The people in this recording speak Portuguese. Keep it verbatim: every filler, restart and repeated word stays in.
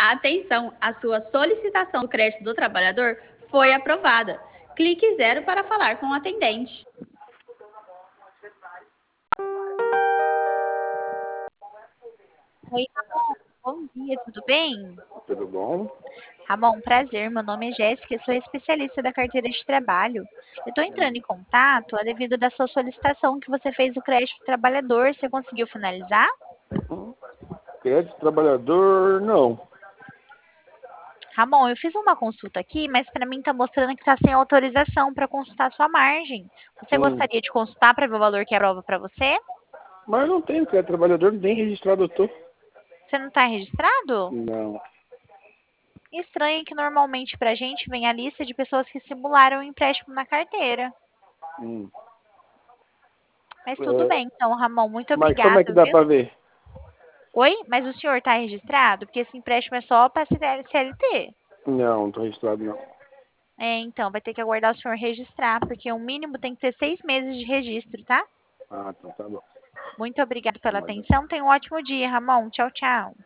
Atenção, a sua solicitação do crédito do trabalhador foi aprovada. Clique zero para falar com o atendente. Oi, Ramon. Bom dia, tudo bem? Tudo bom? Ramon, prazer. Meu nome é Jéssica, eu sou especialista da carteira de trabalho. Eu estou entrando em contato a devido da sua solicitação que você fez do crédito do trabalhador. Você conseguiu finalizar? Crédito trabalhador, não. Ramon, eu fiz uma consulta aqui, mas para mim está mostrando que está sem autorização para consultar sua margem. Você Hum. gostaria de consultar para ver o valor que aprova para você? Mas não tenho crédito trabalhador, nem registrado eu tô. Você não está registrado? Não. Estranho que normalmente para a gente vem a lista de pessoas que simularam o empréstimo na carteira. Hum. Mas tudo É, bem, então, Ramon, muito mas como obrigada, é que dá viu? pra ver? Oi? Mas o senhor está registrado? Porque esse empréstimo é só para C L T. Não, não tô registrado não. É, então, vai ter que aguardar o senhor registrar, porque o mínimo tem que ter seis meses de registro, tá? Ah, então tá bom. Muito obrigada pela Mas atenção. Tenha um ótimo dia, Ramon. Tchau, tchau.